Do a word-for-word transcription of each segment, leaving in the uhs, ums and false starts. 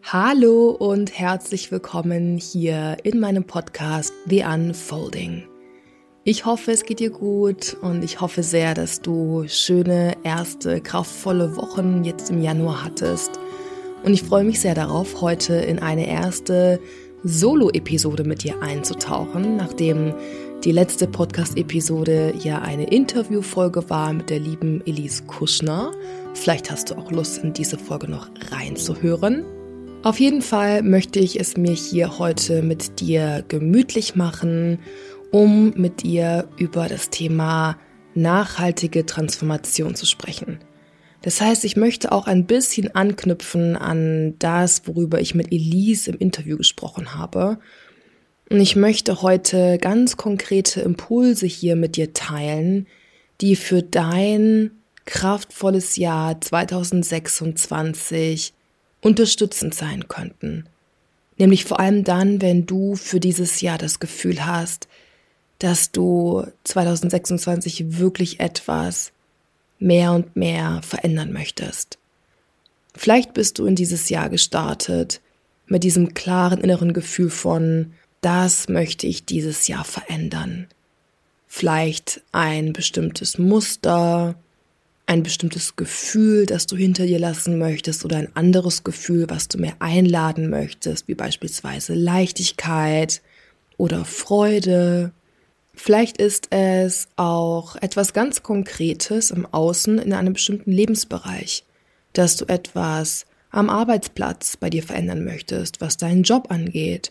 Hallo und herzlich willkommen hier in meinem Podcast The Unfolding. Ich hoffe, es geht dir gut und ich hoffe sehr, dass du schöne, erste, kraftvolle Wochen jetzt im Januar hattest. Und ich freue mich sehr darauf, heute in eine erste Solo-Episode mit dir einzutauchen, nachdem die letzte Podcast-Episode ja eine Interviewfolge war mit der lieben Elise Kuschner. Vielleicht hast du auch Lust, in diese Folge noch reinzuhören. Auf jeden Fall möchte ich es mir hier heute mit dir gemütlich machen, um mit dir über das Thema nachhaltige Transformation zu sprechen. Das heißt, ich möchte auch ein bisschen anknüpfen an das, worüber ich mit Elise im Interview gesprochen habe. Und ich möchte heute ganz konkrete Impulse hier mit dir teilen, die für dein kraftvolles Jahr zwanzig sechsundzwanzig unterstützend sein könnten. Nämlich vor allem dann, wenn du für dieses Jahr das Gefühl hast, dass du zwanzig sechsundzwanzig wirklich etwas mehr und mehr verändern möchtest. Vielleicht bist du in dieses Jahr gestartet mit diesem klaren inneren Gefühl von, das möchte ich dieses Jahr verändern. Vielleicht ein bestimmtes Muster, ein bestimmtes Gefühl, das du hinter dir lassen möchtest oder ein anderes Gefühl, was du mehr einladen möchtest, wie beispielsweise Leichtigkeit oder Freude. Vielleicht ist es auch etwas ganz Konkretes im Außen in einem bestimmten Lebensbereich, dass du etwas am Arbeitsplatz bei dir verändern möchtest, was deinen Job angeht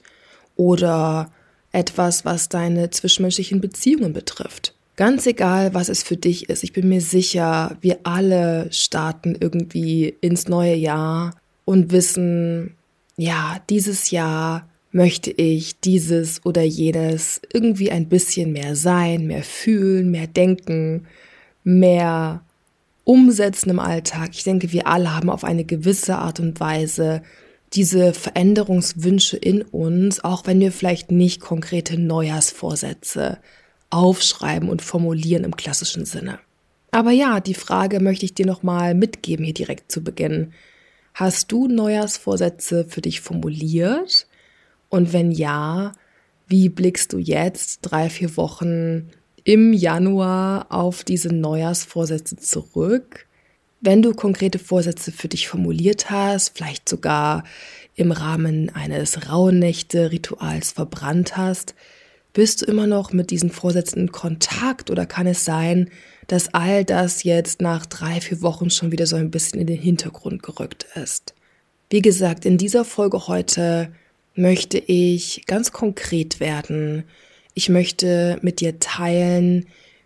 oder etwas, was deine zwischenmenschlichen Beziehungen betrifft. Ganz egal, was es für dich ist, ich bin mir sicher, wir alle starten irgendwie ins neue Jahr und wissen, ja, dieses Jahr möchte ich dieses oder jenes irgendwie ein bisschen mehr sein, mehr fühlen, mehr denken, mehr umsetzen im Alltag. Ich denke, wir alle haben auf eine gewisse Art und Weise diese Veränderungswünsche in uns, auch wenn wir vielleicht nicht konkrete Neujahrsvorsätze aufschreiben und formulieren im klassischen Sinne. Aber ja, die Frage möchte ich dir nochmal mitgeben hier direkt zu Beginn. Hast du Neujahrsvorsätze für dich formuliert? Und wenn ja, wie blickst du jetzt drei, vier Wochen im Januar auf diese Neujahrsvorsätze zurück? Wenn du konkrete Vorsätze für dich formuliert hast, vielleicht sogar im Rahmen eines Rauhnächte-Rituals verbrannt hast, bist du immer noch mit diesen Vorsätzen in Kontakt oder kann es sein, dass all das jetzt nach drei, vier Wochen schon wieder so ein bisschen in den Hintergrund gerückt ist? Wie gesagt, in dieser Folge heute möchte ich ganz konkret werden. Ich möchte mit dir teilen,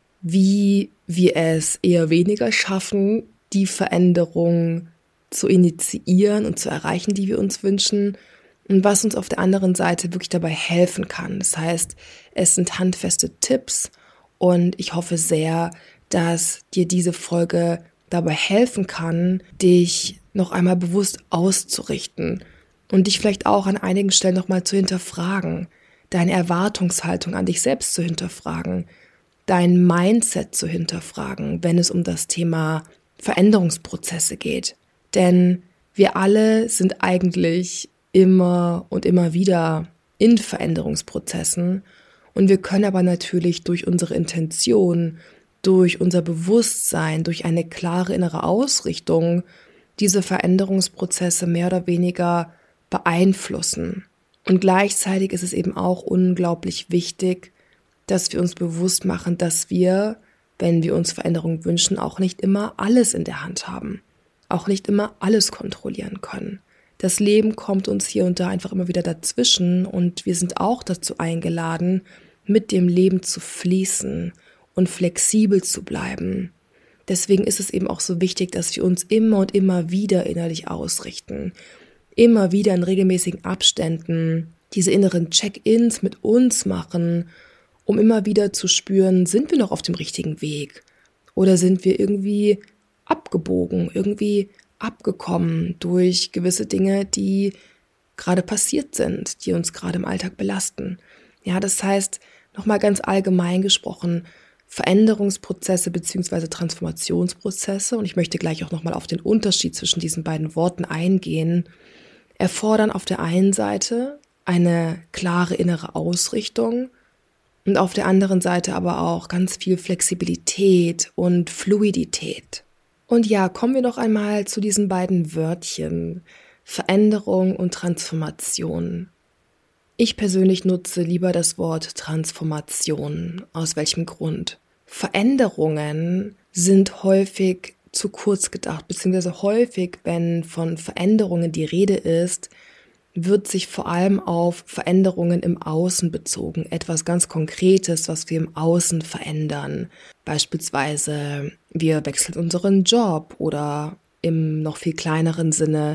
wie wir es eher weniger schaffen, die Veränderung zu initiieren und zu erreichen, die wir uns wünschen, und was uns auf der anderen Seite wirklich dabei helfen kann. Das heißt, es sind handfeste Tipps und ich hoffe sehr, dass dir diese Folge dabei helfen kann, dich noch einmal bewusst auszurichten und dich vielleicht auch an einigen Stellen nochmal zu hinterfragen, deine Erwartungshaltung an dich selbst zu hinterfragen, dein Mindset zu hinterfragen, wenn es um das Thema Veränderungsprozesse geht. Denn wir alle sind eigentlich immer und immer wieder in Veränderungsprozessen und wir können aber natürlich durch unsere Intention, durch unser Bewusstsein, durch eine klare innere Ausrichtung diese Veränderungsprozesse mehr oder weniger beeinflussen. Und gleichzeitig ist es eben auch unglaublich wichtig, dass wir uns bewusst machen, dass wir, wenn wir uns Veränderung wünschen, auch nicht immer alles in der Hand haben, auch nicht immer alles kontrollieren können. Das Leben kommt uns hier und da einfach immer wieder dazwischen und wir sind auch dazu eingeladen, mit dem Leben zu fließen und flexibel zu bleiben. Deswegen ist es eben auch so wichtig, dass wir uns immer und immer wieder innerlich ausrichten, immer wieder in regelmäßigen Abständen diese inneren Check-ins mit uns machen, um immer wieder zu spüren, sind wir noch auf dem richtigen Weg oder sind wir irgendwie abgebogen, irgendwie abgekommen durch gewisse Dinge, die gerade passiert sind, die uns gerade im Alltag belasten. Ja, das heißt, nochmal ganz allgemein gesprochen, Veränderungsprozesse bzw. Transformationsprozesse, und ich möchte gleich auch nochmal auf den Unterschied zwischen diesen beiden Worten eingehen, erfordern auf der einen Seite eine klare innere Ausrichtung und auf der anderen Seite aber auch ganz viel Flexibilität und Fluidität. Und ja, kommen wir noch einmal zu diesen beiden Wörtchen, Veränderung und Transformation. Ich persönlich nutze lieber das Wort Transformation. Aus welchem Grund? Veränderungen sind häufig zu kurz gedacht, beziehungsweise häufig, wenn von Veränderungen die Rede ist, wird sich vor allem auf Veränderungen im Außen bezogen. Etwas ganz Konkretes, was wir im Außen verändern. Beispielsweise, wir wechseln unseren Job oder im noch viel kleineren Sinne,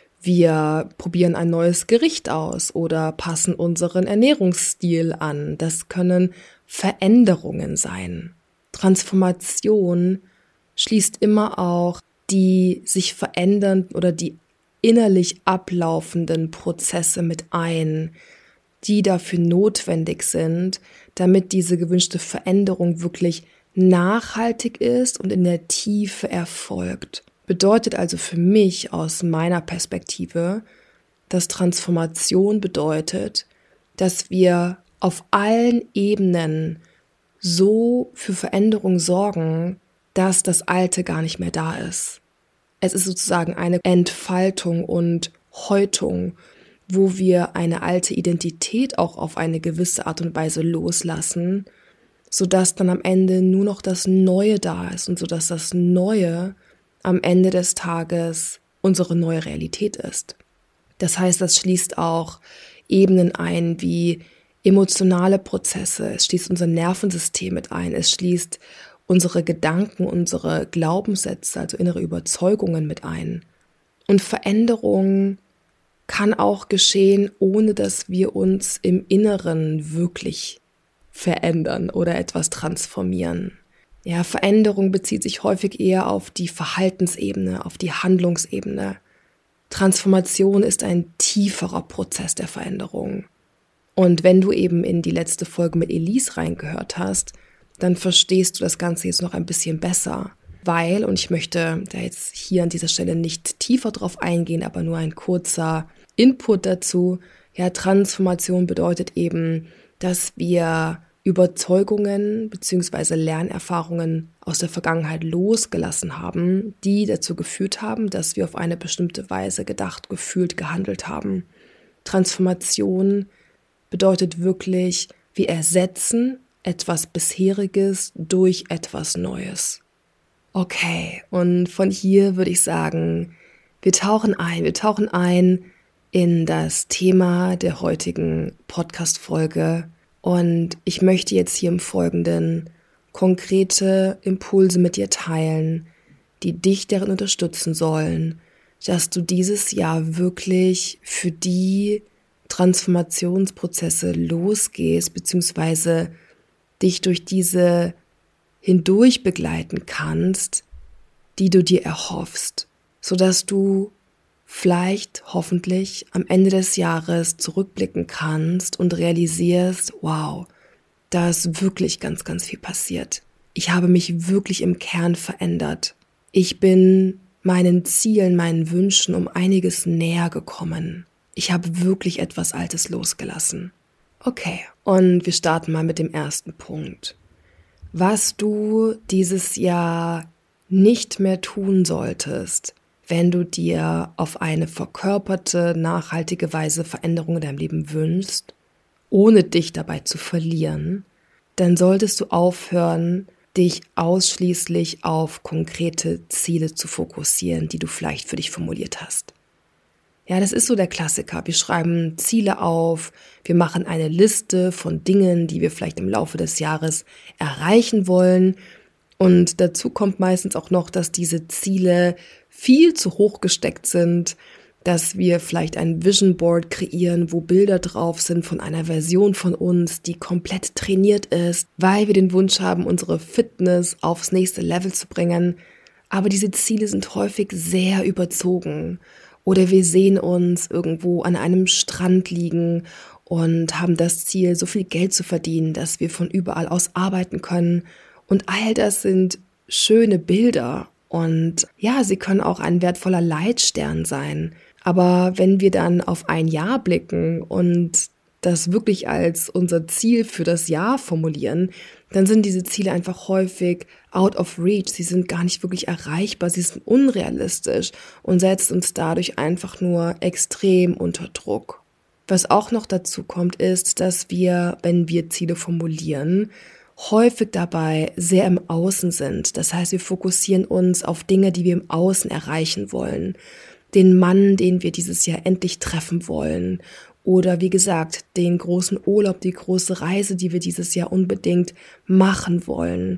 wir probieren ein neues Gericht aus oder passen unseren Ernährungsstil an. Das können Veränderungen sein. Transformation schließt immer auch die sich verändernden oder die innerlich ablaufenden Prozesse mit ein, die dafür notwendig sind, damit diese gewünschte Veränderung wirklich nachhaltig ist und in der Tiefe erfolgt. Bedeutet also für mich aus meiner Perspektive, dass Transformation bedeutet, dass wir auf allen Ebenen so für Veränderung sorgen, dass das Alte gar nicht mehr da ist. Es ist sozusagen eine Entfaltung und Häutung, wo wir eine alte Identität auch auf eine gewisse Art und Weise loslassen, sodass dann am Ende nur noch das Neue da ist und sodass das Neue am Ende des Tages unsere neue Realität ist. Das heißt, das schließt auch Ebenen ein wie emotionale Prozesse, es schließt unser Nervensystem mit ein, es schließt unsere Gedanken, unsere Glaubenssätze, also innere Überzeugungen mit ein. Und Veränderung kann auch geschehen, ohne dass wir uns im Inneren wirklich verändern oder etwas transformieren. Ja, Veränderung bezieht sich häufig eher auf die Verhaltensebene, auf die Handlungsebene. Transformation ist ein tieferer Prozess der Veränderung. Und wenn du eben in die letzte Folge mit Elise reingehört hast, dann verstehst du das Ganze jetzt noch ein bisschen besser. Weil, und ich möchte da jetzt hier an dieser Stelle nicht tiefer drauf eingehen, aber nur ein kurzer Input dazu. Ja, Transformation bedeutet eben, dass wir Überzeugungen bzw. Lernerfahrungen aus der Vergangenheit losgelassen haben, die dazu geführt haben, dass wir auf eine bestimmte Weise gedacht, gefühlt, gehandelt haben. Transformation bedeutet wirklich, wir ersetzen etwas Bisheriges durch etwas Neues. Okay, und von hier würde ich sagen, wir tauchen ein, wir tauchen ein in das Thema der heutigen Podcast-Folge und ich möchte jetzt hier im Folgenden konkrete Impulse mit dir teilen, die dich darin unterstützen sollen, dass du dieses Jahr wirklich für die Transformationsprozesse losgehst, beziehungsweise dich durch diese hindurch begleiten kannst, die du dir erhoffst, sodass du vielleicht hoffentlich am Ende des Jahres zurückblicken kannst und realisierst, wow, da ist wirklich ganz, ganz viel passiert. Ich habe mich wirklich im Kern verändert. Ich bin meinen Zielen, meinen Wünschen um einiges näher gekommen. Ich habe wirklich etwas Altes losgelassen. Okay, und wir starten mal mit dem ersten Punkt. Was du dieses Jahr nicht mehr tun solltest, wenn du dir auf eine verkörperte, nachhaltige Weise Veränderung in deinem Leben wünschst, ohne dich dabei zu verlieren, dann solltest du aufhören, dich ausschließlich auf konkrete Ziele zu fokussieren, die du vielleicht für dich formuliert hast. Ja, das ist so der Klassiker. Wir schreiben Ziele auf, wir machen eine Liste von Dingen, die wir vielleicht im Laufe des Jahres erreichen wollen. Und dazu kommt meistens auch noch, dass diese Ziele viel zu hoch gesteckt sind, dass wir vielleicht ein Vision Board kreieren, wo Bilder drauf sind von einer Version von uns, die komplett trainiert ist, weil wir den Wunsch haben, unsere Fitness aufs nächste Level zu bringen. Aber diese Ziele sind häufig sehr überzogen. Oder wir sehen uns irgendwo an einem Strand liegen und haben das Ziel, so viel Geld zu verdienen, dass wir von überall aus arbeiten können. Und all das sind schöne Bilder. Und ja, sie können auch ein wertvoller Leitstern sein. Aber wenn wir dann auf ein Jahr blicken und das wirklich als unser Ziel für das Jahr formulieren, dann sind diese Ziele einfach häufig out of reach. Sie sind gar nicht wirklich erreichbar, sie sind unrealistisch und setzen uns dadurch einfach nur extrem unter Druck. Was auch noch dazu kommt, ist, dass wir, wenn wir Ziele formulieren, häufig dabei sehr im Außen sind. Das heißt, wir fokussieren uns auf Dinge, die wir im Außen erreichen wollen. Den Mann, den wir dieses Jahr endlich treffen wollen. Oder wie gesagt, den großen Urlaub, die große Reise, die wir dieses Jahr unbedingt machen wollen.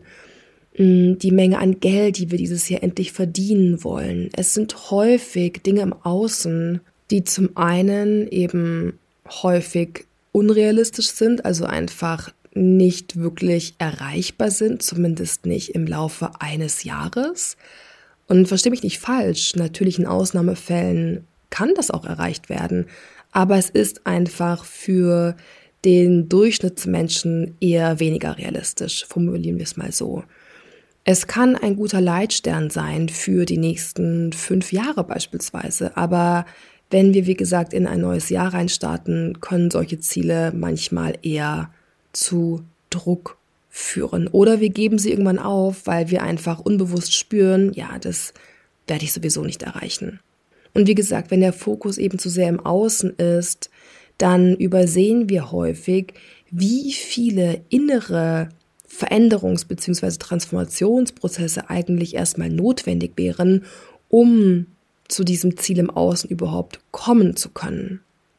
Die Menge an Geld, die wir dieses Jahr endlich verdienen wollen. Es sind häufig Dinge im Außen, die zum einen eben häufig unrealistisch sind, also einfach nicht wirklich erreichbar sind, zumindest nicht im Laufe eines Jahres. Und verstehe mich nicht falsch, natürlich in Ausnahmefällen kann das auch erreicht werden, aber es ist einfach für den Durchschnittsmenschen eher weniger realistisch, formulieren wir es mal so. Es kann ein guter Leitstern sein für die nächsten fünf Jahre beispielsweise, aber wenn wir, wie gesagt, in ein neues Jahr reinstarten, können solche Ziele manchmal eher zu Druck führen. Oder wir geben sie irgendwann auf, weil wir einfach unbewusst spüren, ja, das werde ich sowieso nicht erreichen. Und wie gesagt, wenn der Fokus eben zu sehr im Außen ist, dann übersehen wir häufig, wie viele innere Veränderungs- bzw. Transformationsprozesse eigentlich erstmal notwendig wären, um zu diesem Ziel im Außen überhaupt kommen zu können.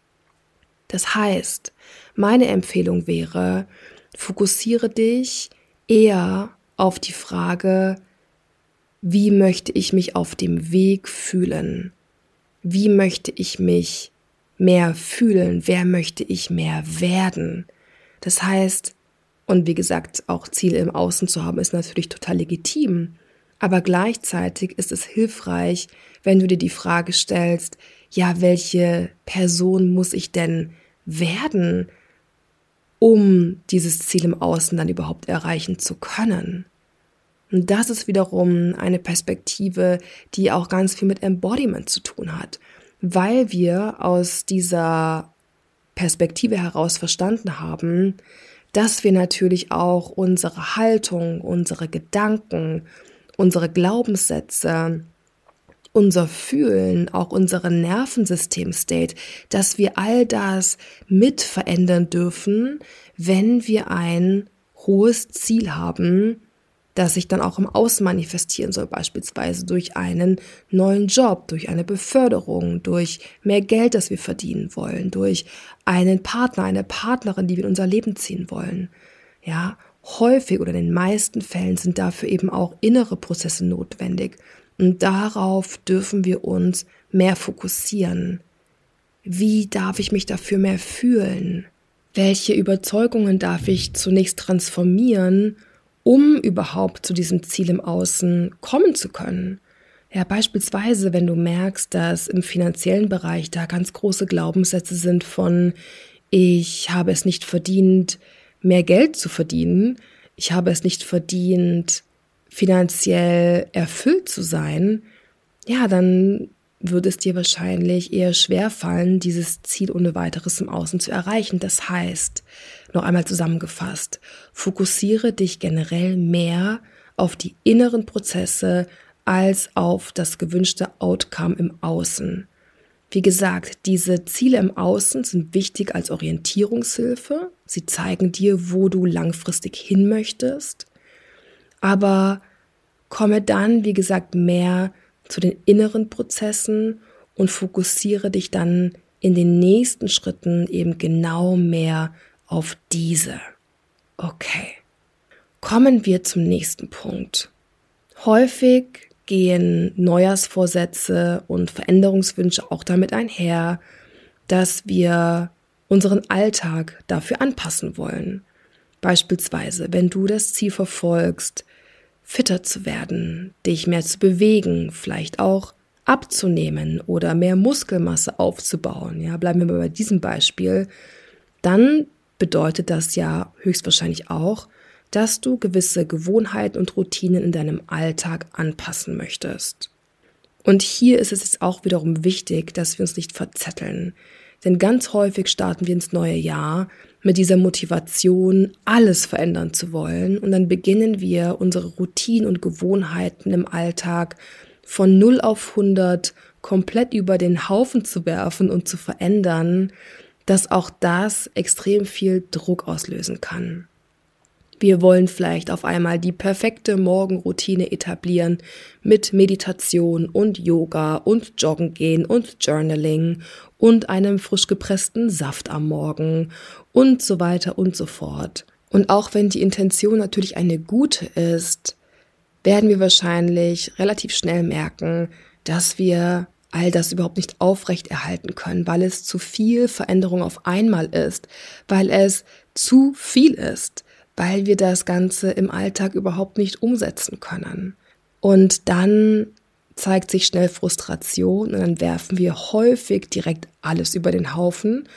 Das heißt, meine Empfehlung wäre, fokussiere dich eher auf die Frage, wie möchte ich mich auf dem Weg fühlen? Wie möchte ich mich mehr fühlen? Wer möchte ich mehr werden? Das heißt, und wie gesagt, auch Ziele im Außen zu haben, ist natürlich total legitim. Aber gleichzeitig ist es hilfreich, wenn du dir die Frage stellst, ja, welche Person muss ich denn werden, um dieses Ziel im Außen dann überhaupt erreichen zu können? Und das ist wiederum eine Perspektive, die auch ganz viel mit Embodiment zu tun hat, weil wir aus dieser Perspektive heraus verstanden haben, dass wir natürlich auch unsere Haltung, unsere Gedanken, unsere Glaubenssätze, unser Fühlen, auch unseren Nervensystem-State, dass wir all das mit verändern dürfen, wenn wir ein hohes Ziel haben, das sich dann auch im Außen manifestieren soll, beispielsweise durch einen neuen Job, durch eine Beförderung, durch mehr Geld, das wir verdienen wollen, durch einen Partner, eine Partnerin, die wir in unser Leben ziehen wollen. Ja, häufig oder in den meisten Fällen sind dafür eben auch innere Prozesse notwendig. Und darauf dürfen wir uns mehr fokussieren. Wie darf ich mich dafür mehr fühlen? Welche Überzeugungen darf ich zunächst transformieren, um überhaupt zu diesem Ziel im Außen kommen zu können? Ja, beispielsweise, wenn du merkst, dass im finanziellen Bereich da ganz große Glaubenssätze sind von, ich habe es nicht verdient, mehr Geld zu verdienen, ich habe es nicht verdient, finanziell erfüllt zu sein, ja, dann würde es dir wahrscheinlich eher schwerfallen, dieses Ziel ohne weiteres im Außen zu erreichen. Das heißt, noch einmal zusammengefasst, fokussiere dich generell mehr auf die inneren Prozesse als auf das gewünschte Outcome im Außen. Wie gesagt, diese Ziele im Außen sind wichtig als Orientierungshilfe. Sie zeigen dir, wo du langfristig hin möchtest. Aber komme dann, wie gesagt, mehr zu den inneren Prozessen und fokussiere dich dann in den nächsten Schritten eben genau mehr auf diese. Okay, kommen wir zum nächsten Punkt. Häufig gehen Neujahrsvorsätze und Veränderungswünsche auch damit einher, dass wir unseren Alltag dafür anpassen wollen. Beispielsweise, wenn du das Ziel verfolgst, fitter zu werden, dich mehr zu bewegen, vielleicht auch abzunehmen oder mehr Muskelmasse aufzubauen. Ja, bleiben wir mal bei diesem Beispiel. Dann bedeutet das ja höchstwahrscheinlich auch, dass du gewisse Gewohnheiten und Routinen in deinem Alltag anpassen möchtest. Und hier ist es jetzt auch wiederum wichtig, dass wir uns nicht verzetteln. Denn ganz häufig starten wir ins neue Jahr mit dieser Motivation, alles verändern zu wollen. Und dann beginnen wir, unsere Routinen und Gewohnheiten im Alltag von null auf hundert komplett über den Haufen zu werfen und zu verändern, dass auch das extrem viel Druck auslösen kann. Wir wollen vielleicht auf einmal die perfekte Morgenroutine etablieren mit Meditation und Yoga und Joggen gehen und Journaling und einem frisch gepressten Saft am Morgen und so weiter und so fort. Und auch wenn die Intention natürlich eine gute ist, werden wir wahrscheinlich relativ schnell merken, dass wir all das überhaupt nicht aufrechterhalten können, weil es zu viel Veränderung auf einmal ist, weil es zu viel ist, weil wir das Ganze im Alltag überhaupt nicht umsetzen können. Und dann zeigt sich schnell Frustration und dann werfen wir häufig direkt alles über den Haufen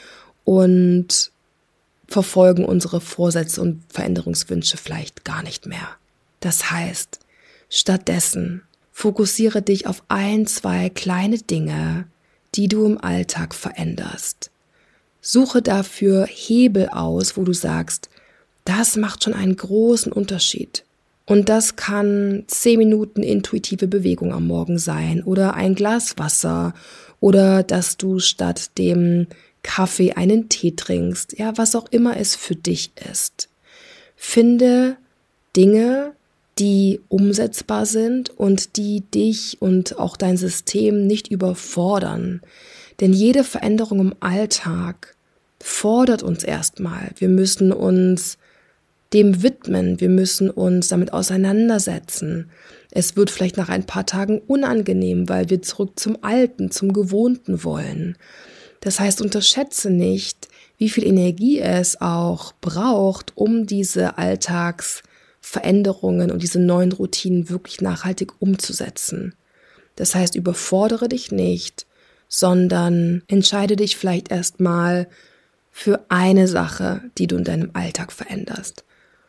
und verfolgen unsere Vorsätze und Veränderungswünsche vielleicht gar nicht mehr. Das heißt, stattdessen fokussiere dich auf ein, zwei kleine Dinge, die du im Alltag veränderst. Suche dafür Hebel aus, wo du sagst, das macht schon einen großen Unterschied. Und das kann zehn Minuten intuitive Bewegung am Morgen sein oder ein Glas Wasser oder dass du statt dem Kaffee einen Tee trinkst, ja, was auch immer es für dich ist. Finde Dinge, die umsetzbar sind und die dich und auch dein System nicht überfordern. Denn jede Veränderung im Alltag fordert uns erstmal. Wir müssen uns dem widmen, wir müssen uns damit auseinandersetzen. Es wird vielleicht nach ein paar Tagen unangenehm, weil wir zurück zum Alten, zum Gewohnten wollen. Das heißt, unterschätze nicht, wie viel Energie es auch braucht, um diese Alltagsveränderungen und diese neuen Routinen wirklich nachhaltig umzusetzen. Das heißt, überfordere dich nicht, sondern entscheide dich vielleicht erstmal für eine Sache, die du in deinem Alltag veränderst.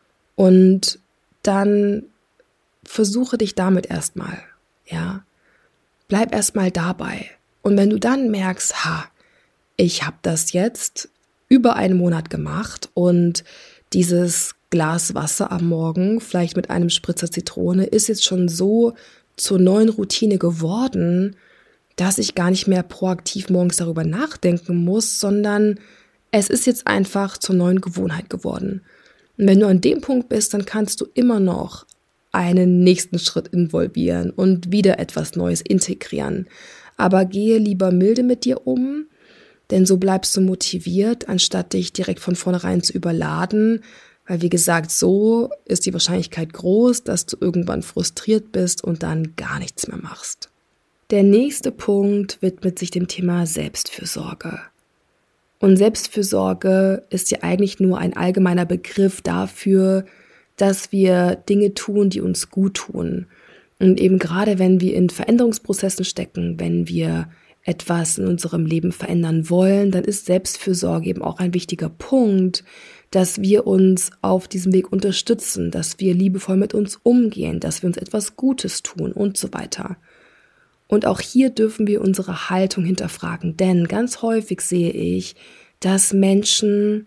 Und dann versuche dich damit erstmal, ja. Bleib erstmal dabei. Und wenn du dann merkst, ha, ich habe das jetzt über einen Monat gemacht und dieses Glas Wasser am Morgen, vielleicht mit einem Spritzer Zitrone, ist jetzt schon so zur neuen Routine geworden, dass ich gar nicht mehr proaktiv morgens darüber nachdenken muss, sondern es ist jetzt einfach zur neuen Gewohnheit geworden. Und wenn du an dem Punkt bist, dann kannst du immer noch einen nächsten Schritt involvieren und wieder etwas Neues integrieren. Aber gehe lieber milde mit dir um, denn so bleibst du motiviert, anstatt dich direkt von vornherein zu überladen. Weil wie gesagt, so ist die Wahrscheinlichkeit groß, dass du irgendwann frustriert bist und dann gar nichts mehr machst. Der nächste Punkt widmet sich dem Thema Selbstfürsorge. Und Selbstfürsorge ist ja eigentlich nur ein allgemeiner Begriff dafür, dass wir Dinge tun, die uns gut tun. Und eben gerade wenn wir in Veränderungsprozessen stecken, wenn wir etwas in unserem Leben verändern wollen, dann ist Selbstfürsorge eben auch ein wichtiger Punkt, dass wir uns auf diesem Weg unterstützen, dass wir liebevoll mit uns umgehen, dass wir uns etwas Gutes tun und so weiter. Und auch hier dürfen wir unsere Haltung hinterfragen, denn ganz häufig sehe ich, dass Menschen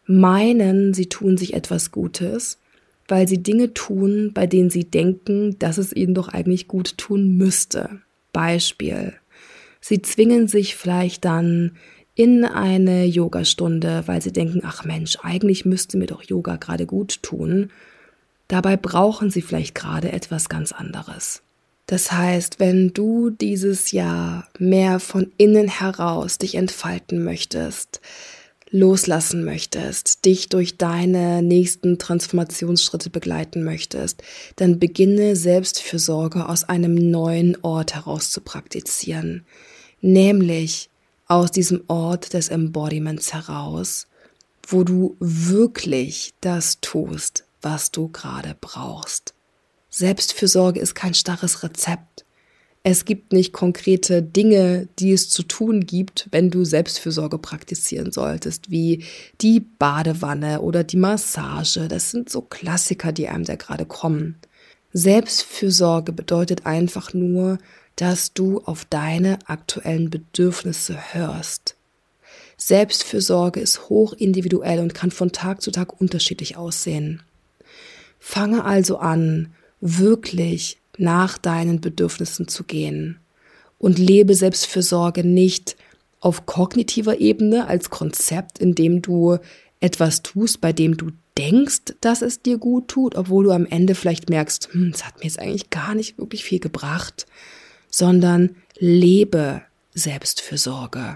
meinen, sie tun sich etwas Gutes, weil sie Dinge tun, bei denen sie denken, dass es ihnen doch eigentlich gut tun müsste. Beispiel: Sie zwingen sich vielleicht dann in eine Yogastunde, weil sie denken, ach Mensch, eigentlich müsste mir doch Yoga gerade gut tun. Dabei brauchen sie vielleicht gerade etwas ganz anderes. Das heißt, wenn du dieses Jahr mehr von innen heraus dich entfalten möchtest, loslassen möchtest, dich durch deine nächsten Transformationsschritte begleiten möchtest, dann beginne Selbstfürsorge aus einem neuen Ort heraus zu praktizieren. Nämlich aus diesem Ort des Embodiments heraus, wo du wirklich das tust, was du gerade brauchst. Selbstfürsorge ist kein starres Rezept. Es gibt nicht konkrete Dinge, die es zu tun gibt, wenn du Selbstfürsorge praktizieren solltest, wie die Badewanne oder die Massage. Das sind so Klassiker, die einem da gerade kommen. Selbstfürsorge bedeutet einfach nur, dass du auf deine aktuellen Bedürfnisse hörst. Selbstfürsorge ist hochindividuell und kann von Tag zu Tag unterschiedlich aussehen. Fange also an, wirklich nach deinen Bedürfnissen zu gehen und lebe Selbstfürsorge nicht auf kognitiver Ebene als Konzept, in dem du etwas tust, bei dem du denkst, dass es dir gut tut, obwohl du am Ende vielleicht merkst, hm, das hat mir jetzt eigentlich gar nicht wirklich viel gebracht, sondern lebe Selbstfürsorge.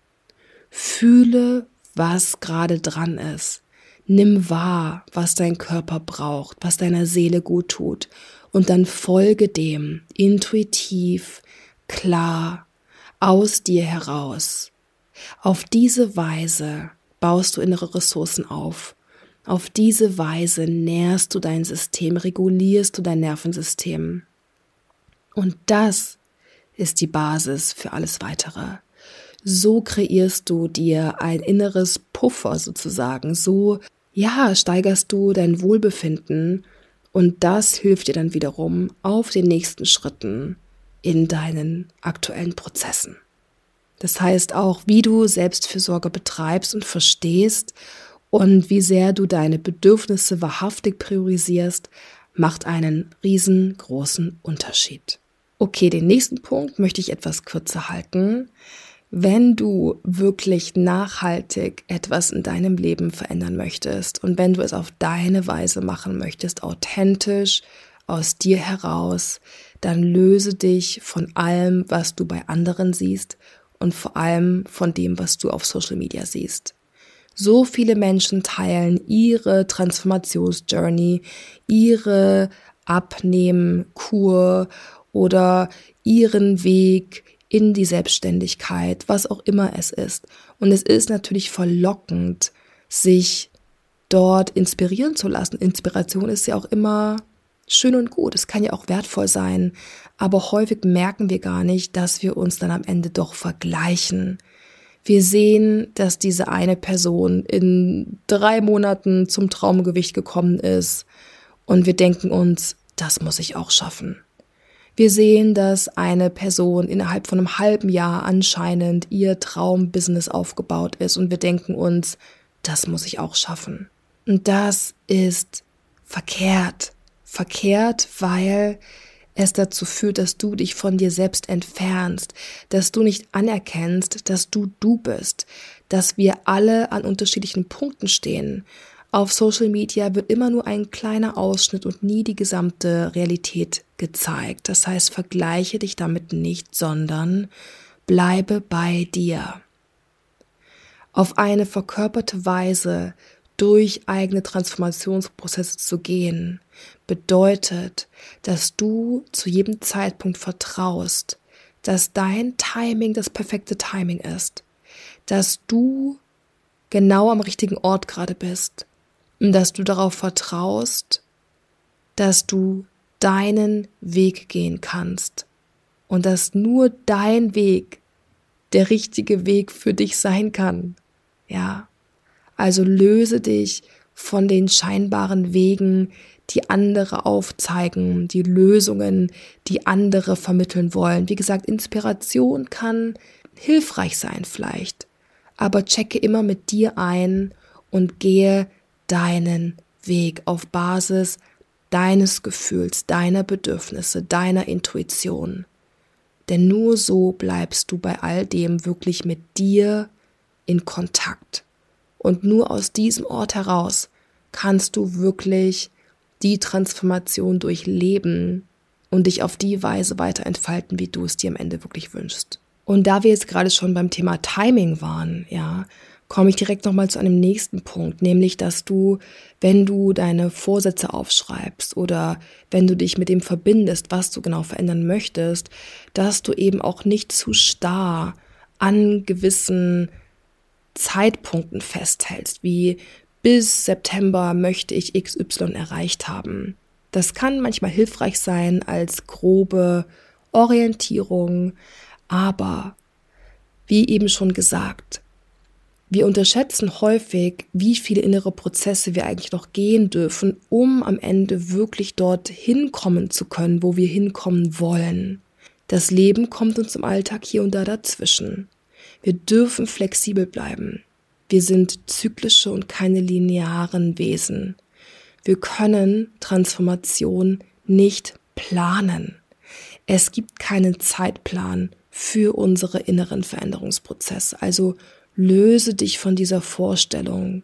Fühle, was gerade dran ist. Nimm wahr, was dein Körper braucht, was deiner Seele gut tut und dann folge dem intuitiv, klar, aus dir heraus. Auf diese Weise baust du innere Ressourcen auf. Auf diese Weise nährst du dein System, regulierst du dein Nervensystem. Und das ist die Basis für alles Weitere. So kreierst du dir ein inneres Puffer sozusagen. So, ja, steigerst du dein Wohlbefinden und das hilft dir dann wiederum auf den nächsten Schritten in deinen aktuellen Prozessen. Das heißt auch, wie du Selbstfürsorge betreibst und verstehst und wie sehr du deine Bedürfnisse wahrhaftig priorisierst, macht einen riesengroßen Unterschied. Okay, den nächsten Punkt möchte ich etwas kürzer halten. Wenn du wirklich nachhaltig etwas in deinem Leben verändern möchtest und wenn du es auf deine Weise machen möchtest, authentisch, aus dir heraus, dann löse dich von allem, was du bei anderen siehst und vor allem von dem, was du auf Social Media siehst. So viele Menschen teilen ihre Transformationsjourney, ihre Abnehmkur oder ihren Weg in die Selbstständigkeit, was auch immer es ist. Und es ist natürlich verlockend, sich dort inspirieren zu lassen. Inspiration ist ja auch immer schön und gut. Es kann ja auch wertvoll sein. Aber häufig merken wir gar nicht, dass wir uns dann am Ende doch vergleichen. Wir sehen, dass diese eine Person in drei Monaten zum Traumgewicht gekommen ist. Und wir denken uns, das muss ich auch schaffen. Wir sehen, dass eine Person innerhalb von einem halben Jahr anscheinend ihr Traumbusiness aufgebaut ist und wir denken uns, das muss ich auch schaffen. Und das ist verkehrt. Verkehrt, weil es dazu führt, dass du dich von dir selbst entfernst, dass du nicht anerkennst, dass du du bist, dass wir alle an unterschiedlichen Punkten stehen. Auf Social Media wird immer nur ein kleiner Ausschnitt und nie die gesamte Realität gezeigt. Das heißt, vergleiche dich damit nicht, sondern bleibe bei dir. Auf eine verkörperte Weise durch eigene Transformationsprozesse zu gehen, bedeutet, dass du zu jedem Zeitpunkt vertraust, dass dein Timing das perfekte Timing ist, dass du genau am richtigen Ort gerade bist und dass du darauf vertraust, dass du deinen Weg gehen kannst und dass nur dein Weg der richtige Weg für dich sein kann. Ja, also löse dich von den scheinbaren Wegen, die andere aufzeigen, die Lösungen, die andere vermitteln wollen. Wie gesagt, Inspiration kann hilfreich sein vielleicht, aber checke immer mit dir ein und gehe deinen Weg auf Basis deines Gefühls, deiner Bedürfnisse, deiner Intuition. Denn nur so bleibst du bei all dem wirklich mit dir in Kontakt. Und nur aus diesem Ort heraus kannst du wirklich die Transformation durchleben und dich auf die Weise weiter entfalten, wie du es dir am Ende wirklich wünschst. Und da wir jetzt gerade schon beim Thema Timing waren, ja, komme ich direkt nochmal zu einem nächsten Punkt, nämlich, dass du, wenn du deine Vorsätze aufschreibst oder wenn du dich mit dem verbindest, was du genau verändern möchtest, dass du eben auch nicht zu starr an gewissen Zeitpunkten festhältst, wie bis September möchte ich X Y erreicht haben. Das kann manchmal hilfreich sein als grobe Orientierung, aber wie eben schon gesagt, wir unterschätzen häufig, wie viele innere Prozesse wir eigentlich noch gehen dürfen, um am Ende wirklich dort hinkommen zu können, wo wir hinkommen wollen. Das Leben kommt uns im Alltag hier und da dazwischen. Wir dürfen flexibel bleiben. Wir sind zyklische und keine linearen Wesen. Wir können Transformation nicht planen. Es gibt keinen Zeitplan für unsere inneren Veränderungsprozesse. Also löse dich von dieser Vorstellung.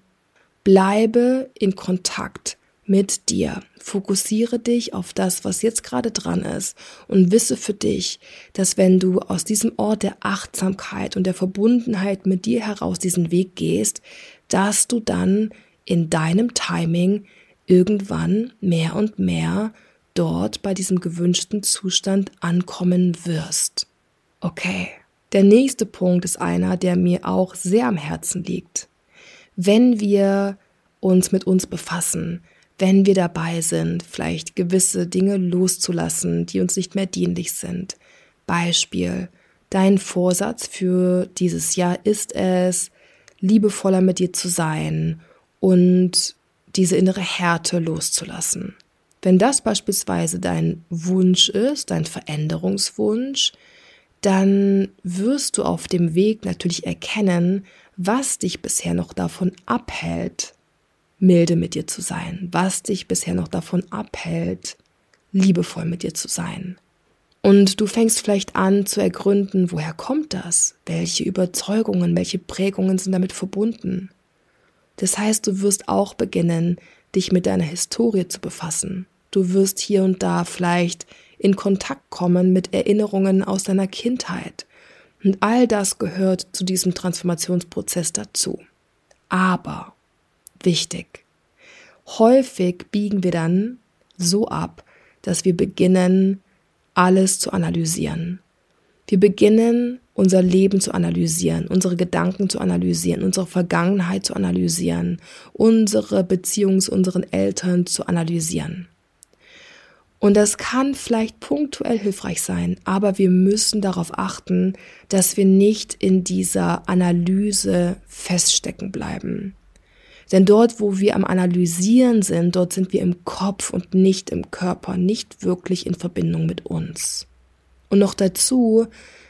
Bleibe in Kontakt mit dir. Fokussiere dich auf das, was jetzt gerade dran ist und wisse für dich, dass wenn du aus diesem Ort der Achtsamkeit und der Verbundenheit mit dir heraus diesen Weg gehst, dass du dann in deinem Timing irgendwann mehr und mehr dort bei diesem gewünschten Zustand ankommen wirst. Okay, der nächste Punkt ist einer, der mir auch sehr am Herzen liegt. Wenn wir uns mit uns befassen, wenn wir dabei sind, vielleicht gewisse Dinge loszulassen, die uns nicht mehr dienlich sind. Beispiel, dein Vorsatz für dieses Jahr ist es, liebevoller mit dir zu sein und diese innere Härte loszulassen. Wenn das beispielsweise dein Wunsch ist, dein Veränderungswunsch, dann wirst du auf dem Weg natürlich erkennen, was dich bisher noch davon abhält, milde mit dir zu sein, was dich bisher noch davon abhält, liebevoll mit dir zu sein. Und du fängst vielleicht an zu ergründen, woher kommt das? Welche Überzeugungen, welche Prägungen sind damit verbunden? Das heißt, du wirst auch beginnen, dich mit deiner Historie zu befassen. Du wirst hier und da vielleicht in Kontakt kommen mit Erinnerungen aus deiner Kindheit. Und all das gehört zu diesem Transformationsprozess dazu. Aber wichtig, häufig biegen wir dann so ab, dass wir beginnen, alles zu analysieren. Wir beginnen, unser Leben zu analysieren, unsere Gedanken zu analysieren, unsere Vergangenheit zu analysieren, unsere Beziehung zu unseren Eltern zu analysieren. Und das kann vielleicht punktuell hilfreich sein, aber wir müssen darauf achten, dass wir nicht in dieser Analyse feststecken bleiben. Denn dort, wo wir am Analysieren sind, dort sind wir im Kopf und nicht im Körper, nicht wirklich in Verbindung mit uns. Und noch dazu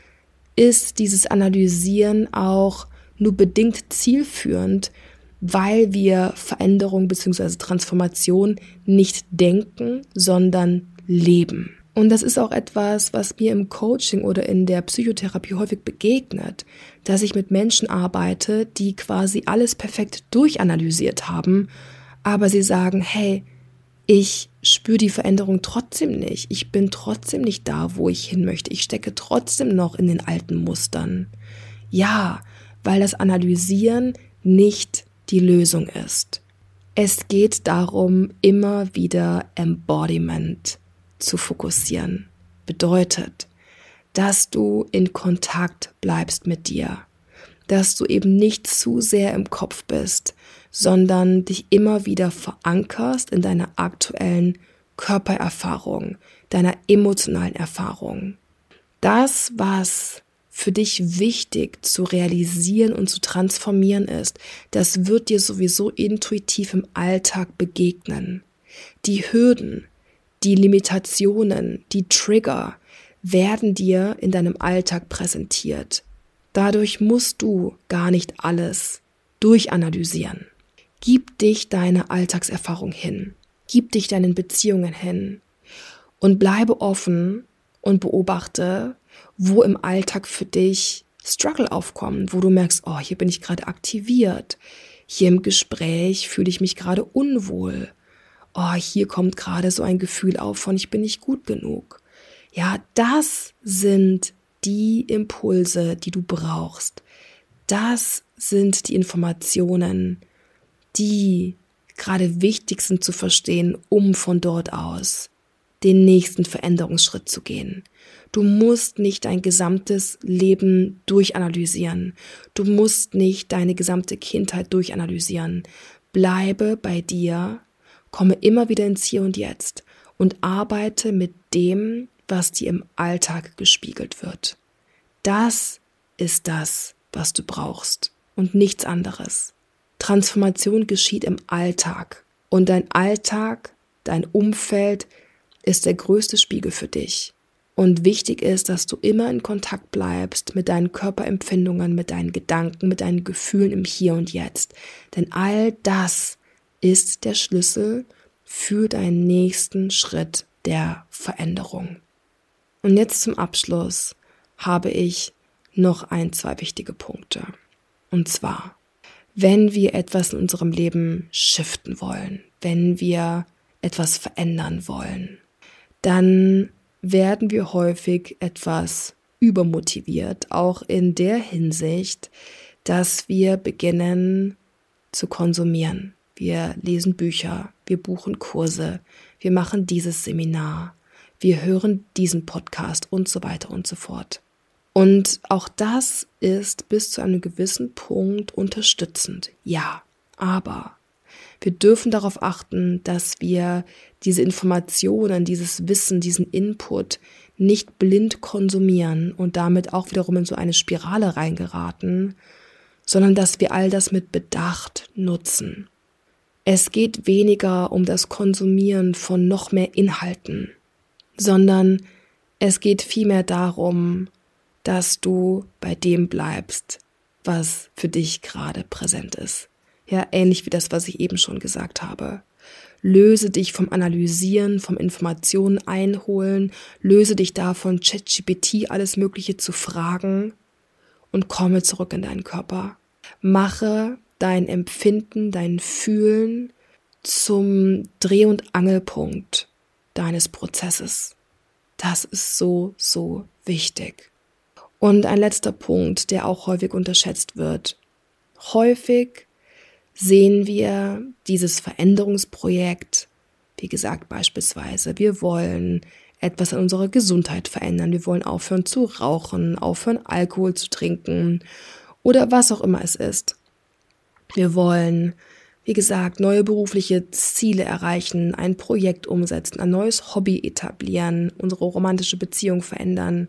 ist dieses Analysieren auch nur bedingt zielführend, weil wir Veränderung bzw. Transformation nicht denken, sondern leben. Und das ist auch etwas, was mir im Coaching oder in der Psychotherapie häufig begegnet, dass ich mit Menschen arbeite, die quasi alles perfekt durchanalysiert haben, aber sie sagen, hey, ich spüre die Veränderung trotzdem nicht. Ich bin trotzdem nicht da, wo ich hin möchte. Ich stecke trotzdem noch in den alten Mustern. Ja, weil das Analysieren nicht die Lösung ist. Es geht darum, immer wieder Embodiment zu fokussieren. Bedeutet, dass du in Kontakt bleibst mit dir, dass du eben nicht zu sehr im Kopf bist, sondern dich immer wieder verankerst in deiner aktuellen Körpererfahrung, deiner emotionalen Erfahrung. Das, was für dich wichtig zu realisieren und zu transformieren ist, das wird dir sowieso intuitiv im Alltag begegnen. Die Hürden, die Limitationen, die Trigger werden dir in deinem Alltag präsentiert. Dadurch musst du gar nicht alles durchanalysieren. Gib dich deiner Alltagserfahrung hin. Gib dich deinen Beziehungen hin. Und bleibe offen und beobachte, wo im Alltag für dich Struggle aufkommen, wo du merkst, oh, hier bin ich gerade aktiviert. Hier im Gespräch fühle ich mich gerade unwohl. Oh, hier kommt gerade so ein Gefühl auf von, ich bin nicht gut genug. Ja, das sind die Impulse, die du brauchst. Das sind die Informationen, die gerade wichtig sind zu verstehen, um von dort aus den nächsten Veränderungsschritt zu gehen. Du musst nicht dein gesamtes Leben durchanalysieren. Du musst nicht deine gesamte Kindheit durchanalysieren. Bleibe bei dir, komme immer wieder ins Hier und Jetzt und arbeite mit dem, was dir im Alltag gespiegelt wird. Das ist das, was du brauchst und nichts anderes. Transformation geschieht im Alltag und dein Alltag, dein Umfeld ist der größte Spiegel für dich. Und wichtig ist, dass du immer in Kontakt bleibst mit deinen Körperempfindungen, mit deinen Gedanken, mit deinen Gefühlen im Hier und Jetzt. Denn all das ist der Schlüssel für deinen nächsten Schritt der Veränderung. Und jetzt zum Abschluss habe ich noch ein, zwei wichtige Punkte. Und zwar, wenn wir etwas in unserem Leben shiften wollen, wenn wir etwas verändern wollen, dann werden wir häufig etwas übermotiviert, auch in der Hinsicht, dass wir beginnen zu konsumieren. Wir lesen Bücher, wir buchen Kurse, wir machen dieses Seminar, wir hören diesen Podcast und so weiter und so fort. Und auch das ist bis zu einem gewissen Punkt unterstützend, ja, aber wir dürfen darauf achten, dass wir diese Informationen, dieses Wissen, diesen Input nicht blind konsumieren und damit auch wiederum in so eine Spirale reingeraten, sondern dass wir all das mit Bedacht nutzen. Es geht weniger um das Konsumieren von noch mehr Inhalten, sondern es geht vielmehr darum, dass du bei dem bleibst, was für dich gerade präsent ist. Ja, ähnlich wie das, was ich eben schon gesagt habe. Löse dich vom Analysieren, vom Informationen einholen, löse dich davon, ChatGPT alles Mögliche zu fragen und komme zurück in deinen Körper. Mache dein Empfinden, dein Fühlen zum Dreh- und Angelpunkt deines Prozesses. Das ist so, so wichtig. Und ein letzter Punkt, der auch häufig unterschätzt wird. Häufig sehen wir dieses Veränderungsprojekt, wie gesagt beispielsweise, wir wollen etwas an unserer Gesundheit verändern, wir wollen aufhören zu rauchen, aufhören Alkohol zu trinken oder was auch immer es ist. Wir wollen, wie gesagt, neue berufliche Ziele erreichen, ein Projekt umsetzen, ein neues Hobby etablieren, unsere romantische Beziehung verändern.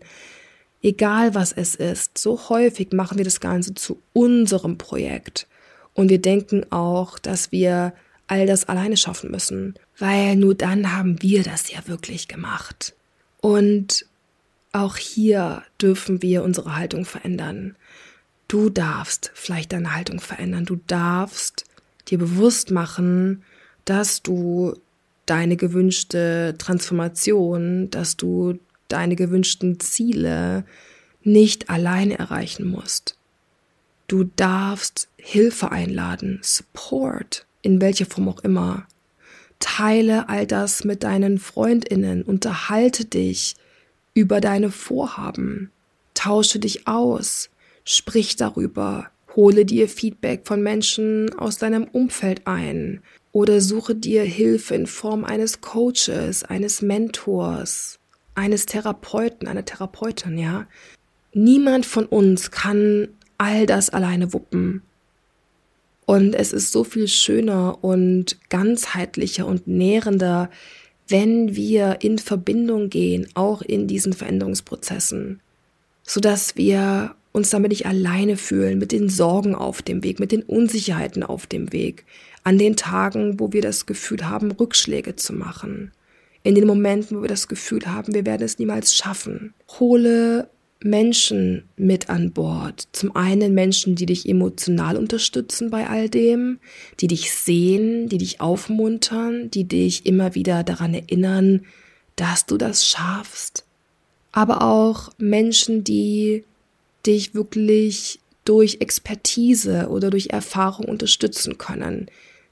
Egal was es ist, so häufig machen wir das Ganze zu unserem Projekt. Und wir denken auch, dass wir all das alleine schaffen müssen, weil nur dann haben wir das ja wirklich gemacht. Und auch hier dürfen wir unsere Haltung verändern. Du darfst vielleicht deine Haltung verändern. Du darfst dir bewusst machen, dass du deine gewünschte Transformation, dass du deine gewünschten Ziele nicht alleine erreichen musst. Du darfst Hilfe einladen, Support, in welcher Form auch immer. Teile all das mit deinen FreundInnen, unterhalte dich über deine Vorhaben, tausche dich aus, sprich darüber, hole dir Feedback von Menschen aus deinem Umfeld ein oder suche dir Hilfe in Form eines Coaches, eines Mentors, eines Therapeuten, einer Therapeutin, ja. Niemand von uns kann all das alleine wuppen. Und es ist so viel schöner und ganzheitlicher und nährender, wenn wir in Verbindung gehen, auch in diesen Veränderungsprozessen, sodass wir uns damit nicht alleine fühlen, mit den Sorgen auf dem Weg, mit den Unsicherheiten auf dem Weg, an den Tagen, wo wir das Gefühl haben, Rückschläge zu machen, in den Momenten, wo wir das Gefühl haben, wir werden es niemals schaffen. Hole Menschen mit an Bord. Zum einen Menschen, die dich emotional unterstützen bei all dem, die dich sehen, die dich aufmuntern, die dich immer wieder daran erinnern, dass du das schaffst. Aber auch Menschen, die dich wirklich durch Expertise oder durch Erfahrung unterstützen können,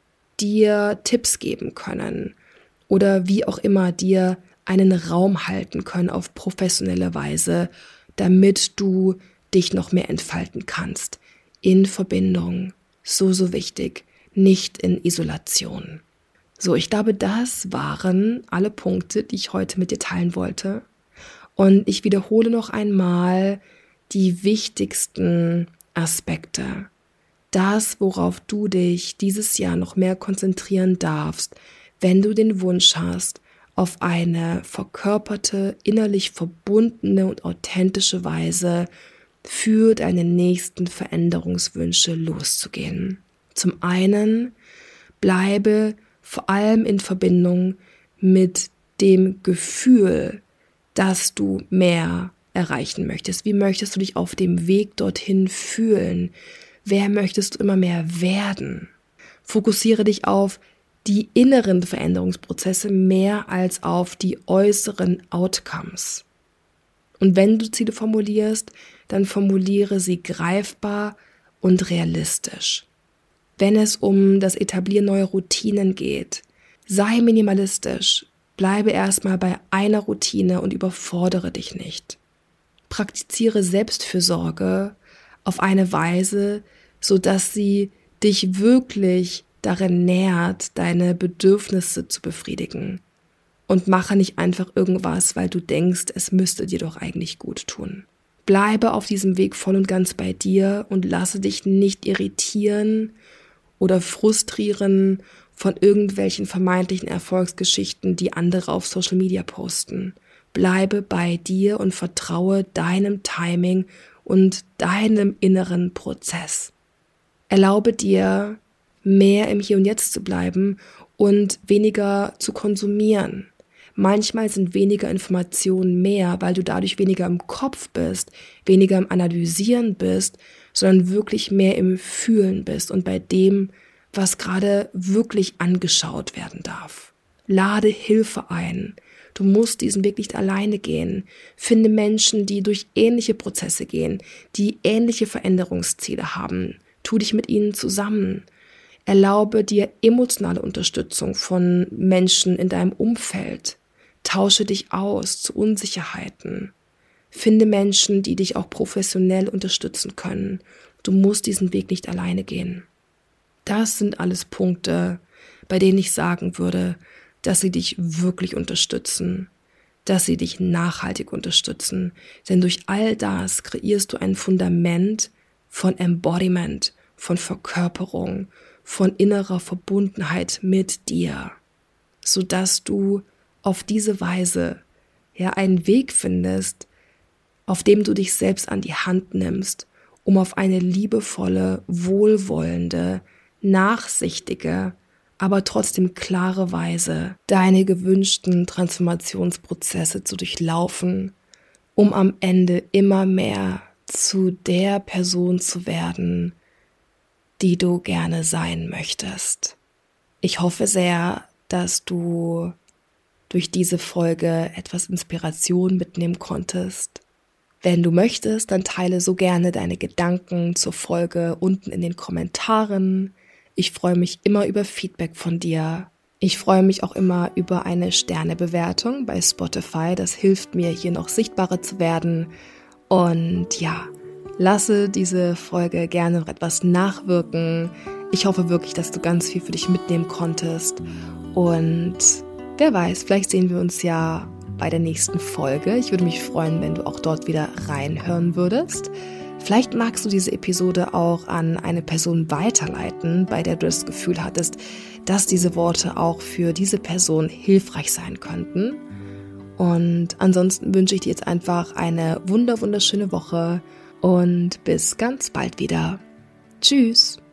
dir Tipps geben können oder wie auch immer dir einen Raum halten können auf professionelle Weise, damit du dich noch mehr entfalten kannst. In Verbindung, so, so wichtig, nicht in Isolation. So, ich glaube, das waren alle Punkte, die ich heute mit dir teilen wollte. Und ich wiederhole noch einmal die wichtigsten Aspekte. Das, worauf du dich dieses Jahr noch mehr konzentrieren darfst, wenn du den Wunsch hast, auf eine verkörperte, innerlich verbundene und authentische Weise für deine nächsten Veränderungswünsche loszugehen. Zum einen bleibe vor allem in Verbindung mit dem Gefühl, dass du mehr erreichen möchtest? Wie möchtest du dich auf dem Weg dorthin fühlen? Wer möchtest du immer mehr werden? Fokussiere dich auf die inneren Veränderungsprozesse mehr als auf die äußeren Outcomes. Und wenn du Ziele formulierst, dann formuliere sie greifbar und realistisch. Wenn es um das Etablieren neuer Routinen geht, sei minimalistisch, bleibe erstmal bei einer Routine und überfordere dich nicht. Praktiziere Selbstfürsorge auf eine Weise, sodass sie dich wirklich darin nährt, deine Bedürfnisse zu befriedigen. Und mache nicht einfach irgendwas, weil du denkst, es müsste dir doch eigentlich gut tun. Bleibe auf diesem Weg voll und ganz bei dir und lasse dich nicht irritieren oder frustrieren von irgendwelchen vermeintlichen Erfolgsgeschichten, die andere auf Social Media posten. Bleibe bei dir und vertraue deinem Timing und deinem inneren Prozess. Erlaube dir, mehr im Hier und Jetzt zu bleiben und weniger zu konsumieren. Manchmal sind weniger Informationen mehr, weil du dadurch weniger im Kopf bist, weniger im Analysieren bist, sondern wirklich mehr im Fühlen bist und bei dem, was gerade wirklich angeschaut werden darf. Lade Hilfe ein. Du musst diesen Weg nicht alleine gehen. Finde Menschen, die durch ähnliche Prozesse gehen, die ähnliche Veränderungsziele haben. Tu dich mit ihnen zusammen. Erlaube dir emotionale Unterstützung von Menschen in deinem Umfeld. Tausche dich aus zu Unsicherheiten. Finde Menschen, die dich auch professionell unterstützen können. Du musst diesen Weg nicht alleine gehen. Das sind alles Punkte, bei denen ich sagen würde, dass sie dich wirklich unterstützen, dass sie dich nachhaltig unterstützen. Denn durch all das kreierst du ein Fundament von Embodiment, von Verkörperung, von innerer Verbundenheit mit dir, sodass du auf diese Weise ja einen Weg findest, auf dem du dich selbst an die Hand nimmst, um auf eine liebevolle, wohlwollende, nachsichtige, aber trotzdem klare Weise deine gewünschten Transformationsprozesse zu durchlaufen, um am Ende immer mehr zu der Person zu werden, die du gerne sein möchtest. Ich hoffe sehr, dass du durch diese Folge etwas Inspiration mitnehmen konntest. Wenn du möchtest, dann teile so gerne deine Gedanken zur Folge unten in den Kommentaren. Ich freue mich immer über Feedback von dir. Ich freue mich auch immer über eine Sternebewertung bei Spotify. Das hilft mir, hier noch sichtbarer zu werden. Und ja, lasse diese Folge gerne noch etwas nachwirken. Ich hoffe wirklich, dass du ganz viel für dich mitnehmen konntest. Und wer weiß, vielleicht sehen wir uns ja bei der nächsten Folge. Ich würde mich freuen, wenn du auch dort wieder reinhören würdest. Vielleicht magst du diese Episode auch an eine Person weiterleiten, bei der du das Gefühl hattest, dass diese Worte auch für diese Person hilfreich sein könnten. Und ansonsten wünsche ich dir jetzt einfach eine wunder, wunderschöne Woche und bis ganz bald wieder. Tschüss!